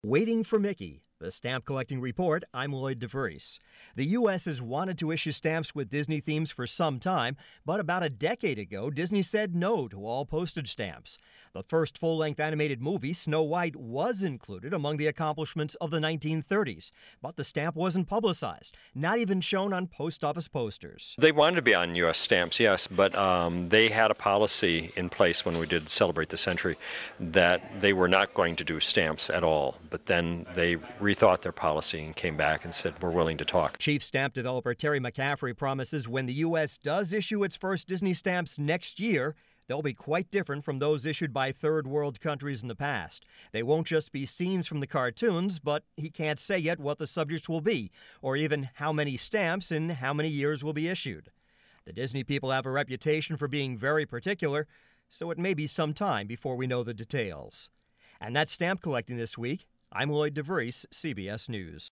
Waiting for Mickey, the stamp collecting report. I'm Lloyd DeVries. The U.S. has wanted to issue stamps with Disney themes for some time, but about a decade ago, Disney said no to all postage stamps. The first full-length animated movie, Snow White, was included among the accomplishments of the 1930s, but the stamp wasn't publicized, not even shown on post office posters. They wanted to be on U.S. stamps, yes, but they had a policy in place when we did Celebrate the Century that they were not going to do stamps at all. But then they rethought their policy and came back and said, we're willing to talk. Chief stamp developer Terry McCaffrey promises when the U.S. does issue its first Disney stamps next year, they'll be quite different from those issued by third world countries in the past. They won't just be scenes from the cartoons, but he can't say yet what the subjects will be, or even how many stamps and how many years will be issued. The Disney people have a reputation for being very particular, so it may be some time before we know the details. And that's stamp collecting this week. I'm Lloyd DeVries, CBS News.